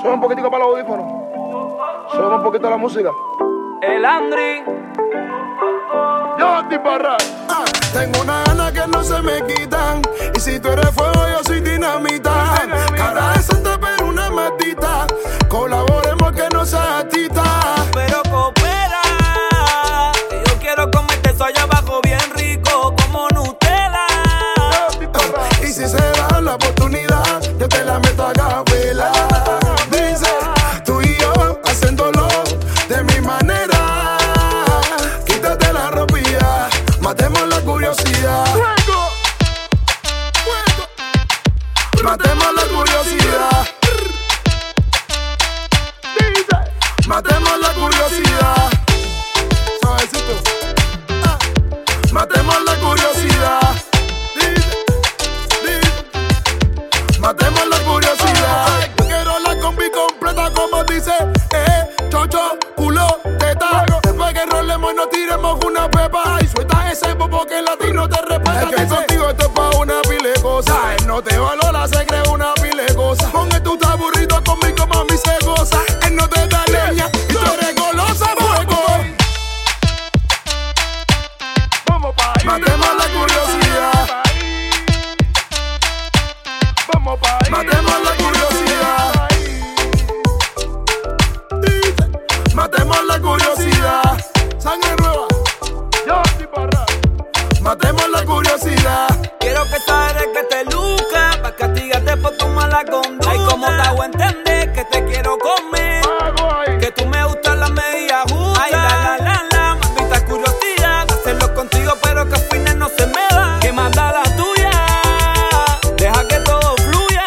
Sube un poquitico para los audífonos. Sube un poquito la música. El Andri. Yo estoy para Tengo una gana que no se me quitan. Y si tú eres fuego, yo soy dinamita. Cara de santa, pero una matita. Colaboremos que no sea atita. Pero coopera, que yo quiero comerte eso allá abajo bien rico, como Nutella. Y si se da la oportunidad, yo te la meto a capela. Dice, tú y yo haciéndolo de mi manera. Quítate la ropilla, matemos la curiosidad. Matemos la curiosidad. Matemos la curiosidad. Suavecito. Matemos la curiosidad. Matemos la curiosidad. Quiero la combi completa como dice chocho, culo, teta. Después que rolemos y nos tiremos una pepa. Y suelta ese bobo que el latino te respeta. Es que contigo esto es pa' una pile de cosas. Él no te valora, se cree una pile de cosas. Con tu aburrido conmigo, mami, se goza. Él no te da leña y tú eres golosa, fuego. Vamos pa' ahí. Matemos la curiosidad. Vamos pa' ahí. Matemos la curiosidad. Matemos la curiosidad. Sangre nueva. Yo estoy para Matemos la curiosidad. Quiero que sabes que te luca, pa' castigarte por tu mala conducta. Ay, como te hago entender que te quiero comer, que tú me gustas las medias justas. Ay, la, mamita curiosidad de hacerlo contigo, pero que al final no se me da. Que manda la tuya, deja que todo fluya.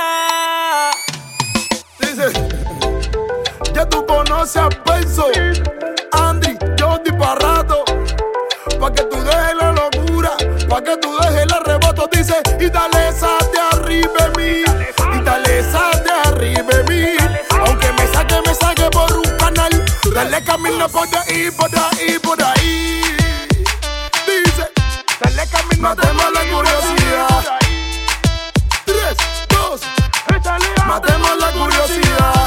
Dice, ya tú conoces a Benzo, Andri, yo estoy pa' rato. Pa' que tú dejes la locura, pa' que tú dejes el arrebato. Dice, y dale esa de arriba de mí, y dale esa de arriba de mí. Aunque me saque por un canal, dale camino por ahí, por ahí, por ahí. Dice, dale camino. Matemos la curiosidad. 3, 2, matemos la curiosidad.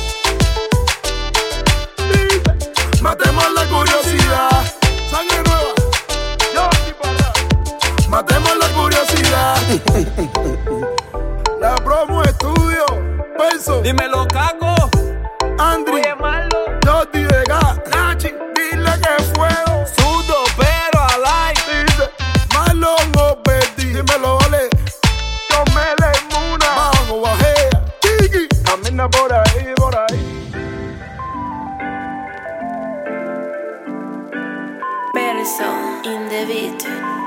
Dice, matemos la curiosidad. Sangre nueva. Yo estoy para Matemos la curiosidad. La promo estudio. Benzo, Dímelo, cago. Andri, Oye, malo. Jody Vega, Nachi, dile que fuego. Sudo, pero alive. Dice, Marlon Oberdi, dímelo, vale. Yo me le muna. Vamos, bajea, Kiki. Camina por ahí, por ahí. Benzo in the beat.